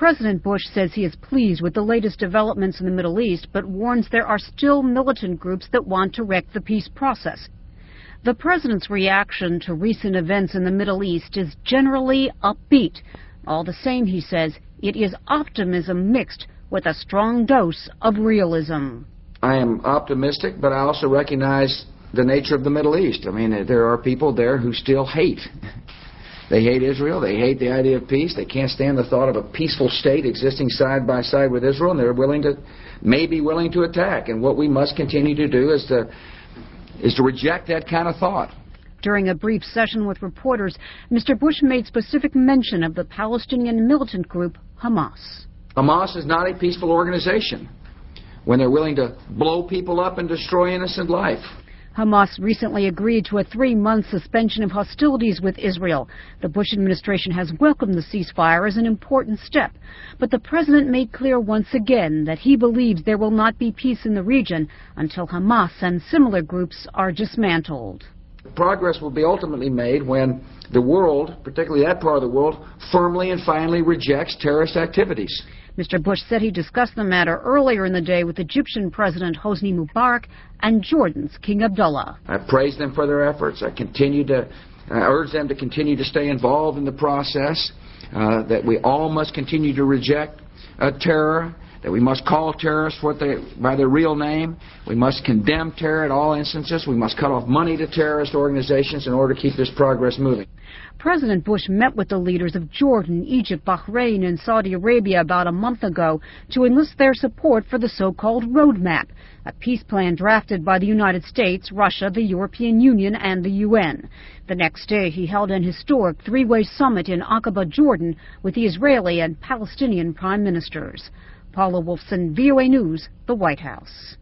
President Bush says he is pleased with the latest developments in the Middle East, but warns there are still militant groups that want to wreck the peace process. The president's reaction to recent events in the Middle East is generally upbeat. All the same, he says, it is optimism mixed with a strong dose of realism. I am optimistic, but I also recognize the nature of the Middle East. I mean, there are people there who still hate. They hate Israel. They hate the idea of peace. They can't stand the thought of a peaceful state existing side by side with Israel, and they're maybe willing to attack. And what we must continue to do is to reject that kind of thought. During a brief session with reporters, Mr. Bush made specific mention of the Palestinian militant group Hamas. Hamas is not a peaceful organization when they're willing to blow people up and destroy innocent life. Hamas recently agreed to a 3-month suspension of hostilities with Israel. The Bush administration has welcomed the ceasefire as an important step. But the president made clear once again that he believes there will not be peace in the region until Hamas and similar groups are dismantled. Progress will be ultimately made when the world, particularly that part of the world, firmly and finally rejects terrorist activities. Mr. Bush said he discussed the matter earlier in the day with Egyptian President Hosni Mubarak and Jordan's King Abdullah. I praise them for their efforts. I urge them to continue to stay involved in the process, that we all must continue to reject terror, that we must call terrorists by their real name. We must condemn terror at all instances. We must cut off money to terrorist organizations in order to keep this progress moving. President Bush met with the leaders of Jordan, Egypt, Bahrain, and Saudi Arabia about a month ago to enlist their support for the so-called roadmap, a peace plan drafted by the United States, Russia, the European Union, and the UN. The next day, he held an historic 3-way summit in Aqaba, Jordan, with the Israeli and Palestinian prime ministers. Paula Wolfson, VOA News, the White House.